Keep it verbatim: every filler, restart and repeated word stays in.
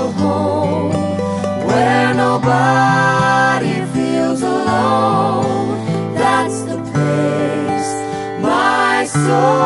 a home where nobody feels alone. That's the place my soul